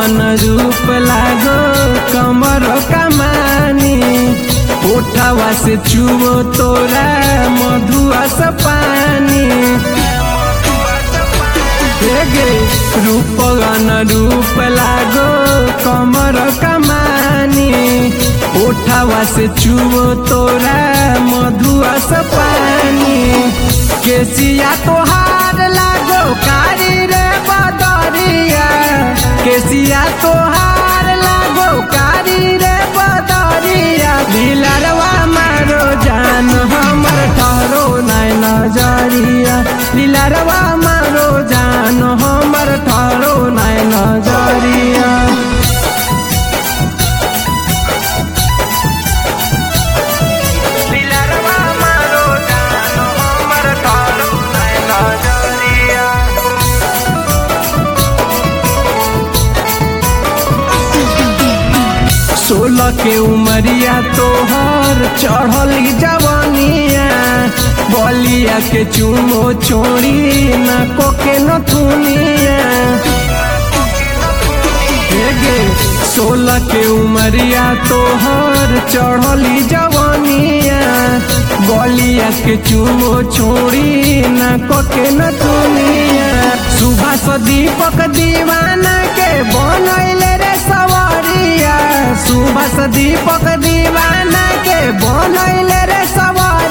रूपगन रूप लागो कमर कमानी उठावा से चुवो तोरा मधुआ से पानी रूपगन रूप लागो कमर कमानी उठावा से चुवो तोरा मधुआ से पानी केसिया तोहार लागो कारी रे बदरिया केसिया तोहार लागो कारी रे बदरिया दिलरवा मारो जान हमर ठहरो नाय नजरिया दिलरवा मारो जान हमर ठहरो नाय नजरिया सोलह के उमरिया तोहर चढ़ली जवानिया बलिया के चुमो छोड़ी नाको के नथुनिया 16 के उमरिया तोहर चढ़ली जवानिया बलिया के चुमो छोड़ी नाको के नथुनिया सुबह से दीपक दीवाना के बनैले रे सवारिया सुबह से दीपक दीवाना के बनैले रे सवारिया